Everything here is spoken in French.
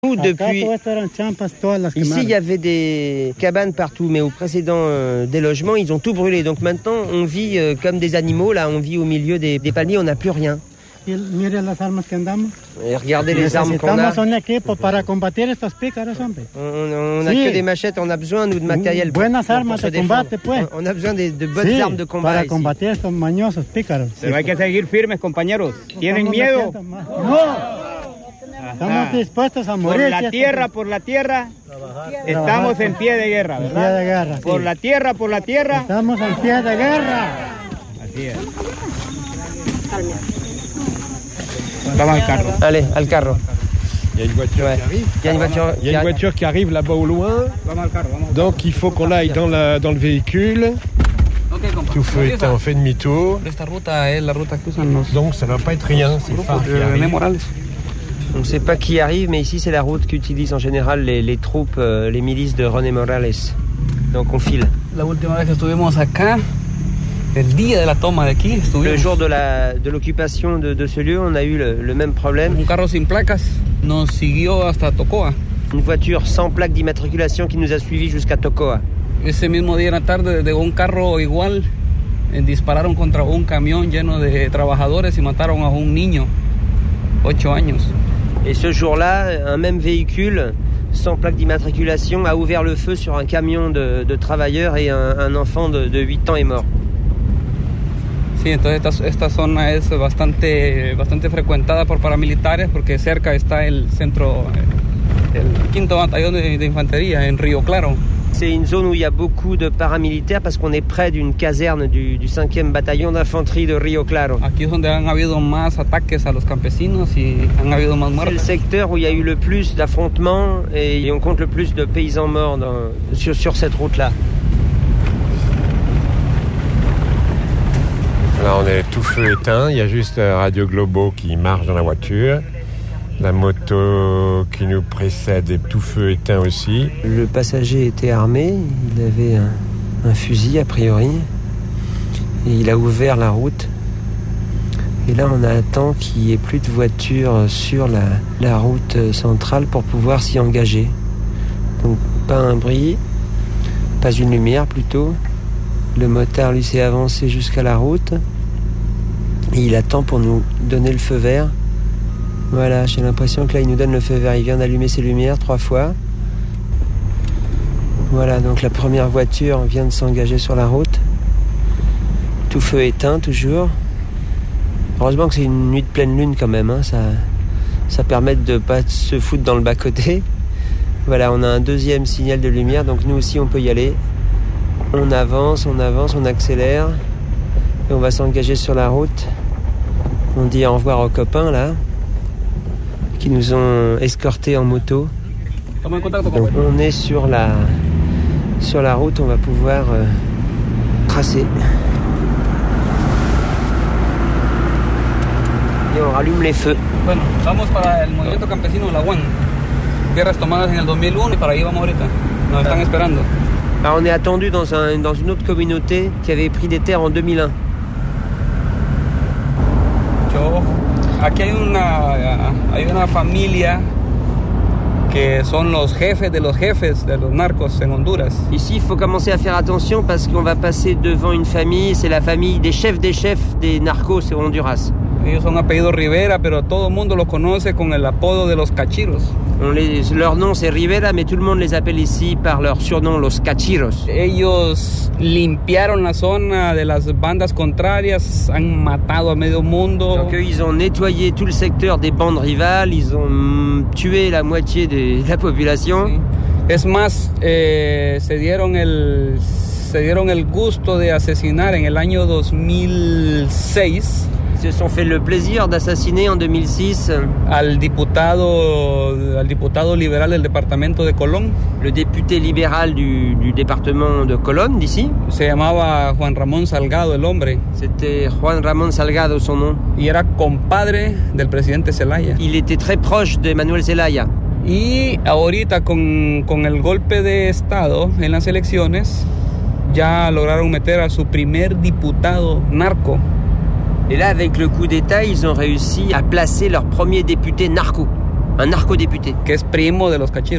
Depuis... Ici, il y avait des cabanes partout, mais au précédent des logements, ils ont tout brûlé. Donc maintenant, on vit comme des animaux, là, on vit au milieu des palmiers, on n'a plus rien. Et regardez les armes qu'on a. On n'a que des machettes, on a besoin, nous, de matériel. On a besoin de bonnes armes de combat ici. Pero hay que seguir firmes, compañeros. ¿Tienen miedo? Estamos dispuestos a morir. Por la tierra, estamos en pie de guerra, ¿verdad? Por la tierra. Estamos en pie de guerra. Así es. Vamos al carro. Allez, al carro. Il y a une voiture qui arrive. Il y a une voiture qui arrive là-bas au loin. Donc il faut qu'on aille dans le véhicule. Tout feu éteint, on fait demi-tour. Donc ça ne va pas être rien, c'est le phare qui arrive. On ne sait pas qui arrive, mais ici c'est la route qu'utilisent en général les troupes, les milices de René Morales. Donc on file. La última vez que estuvimos acá, el día de la toma de aquí, le jour de l'occupation de ce lieu, on a eu le même problème. Un carro sin placas nos siguió hasta Tocoa. Une voiture sans plaque d'immatriculation qui nous a suivis jusqu'à Tocoa. Ese mismo día en la tarde, de un carro igual, dispararon contra un camión lleno de trabajadores y mataron a un niño, 8 años. Et ce jour-là, un même véhicule sans plaque d'immatriculation a ouvert le feu sur un camion de travailleurs et un enfant de 8 ans est mort. Sí, entonces esta zona es bastante frecuentada por paramilitares porque cerca está el centro, el 5º batallón de infantería en Río Claro. C'est une zone où il y a beaucoup de paramilitaires parce qu'on est près d'une caserne du 5e bataillon d'infanterie de Rio Claro. Aquí es donde han habido más ataques a los campesinos y han habido más muertes. C'est le secteur où il y a eu le plus d'affrontements et on compte le plus de paysans morts sur cette route-là. Là, on est tout feu éteint. Il y a juste Radio Globo qui marche dans la voiture. La moto qui nous précède est tout feu éteint aussi. Le passager était armé, il avait un fusil a priori et il a ouvert la route. Et là on attend qu'il n'y ait plus de voitures sur la route centrale pour pouvoir s'y engager. Donc pas un bruit, pas une lumière plutôt. Le motard lui s'est avancé jusqu'à la route et il attend pour nous donner le feu vert. Voilà, j'ai l'impression que là, il nous donne le feu vert. Il vient d'allumer ses lumières 3 fois. Voilà, donc la première voiture vient de s'engager sur la route. Tout feu éteint, toujours. Heureusement que c'est une nuit de pleine lune quand même. Hein. Ça permet de ne pas se foutre dans le bas-côté. Voilà, on a un deuxième signal de lumière. Donc nous aussi, on peut y aller. On avance, on accélère. Et on va s'engager sur la route. On dit au revoir aux copains, là, qui nous ont escortés en moto. Donc on est sur la route, on va pouvoir tracer. Et on rallume les feux. Bueno, vamos para el movimiento campesino de la UAN. Tierras tomadas en el 2001 y para ahí vamos ahorita. Nos están esperando. Alors on est attendu dans une autre communauté qui avait pris des terres en 2001. Aquí hay una familia que son los jefes de los narcos en Honduras. Ici, il faut commencer à faire attention parce qu'on va passer devant une famille, c'est la famille des chefs des narcos au Honduras. Ellos son apellidos Rivera, pero todo el mundo los conoce con el apodo de los cachiros. Leur nom c'est Rivera, mais tout le monde les appelle ici par leur surnom, los cachiros. Ellos limpiaron la zona de las bandas contrarias, han matado a medio mundo. Donc eux, ils ont nettoyé tout le secteur des bandes rivales, ils ont tué la moitié de la population. Sí. Es más, se dieron el gusto de asesinar en el año 2006. Se sont fait le plaisir d'assassiner en 2006 al diputado liberal del departamento de Colón. Le député libéral du département de Colón, d'ici. Se llamaba Juan Ramón Salgado, el hombre. C'était Juan Ramón Salgado, son nom. Y era compadre del presidente Zelaya. Il était très proche de Manuel Zelaya. Y ahorita con el golpe de estado en las elecciones, ya lograron meter a su primer diputado narco. Et là, avec le coup d'État, ils ont réussi à placer leur premier député narco, un narcodéputé. Que es primo de los cachiros.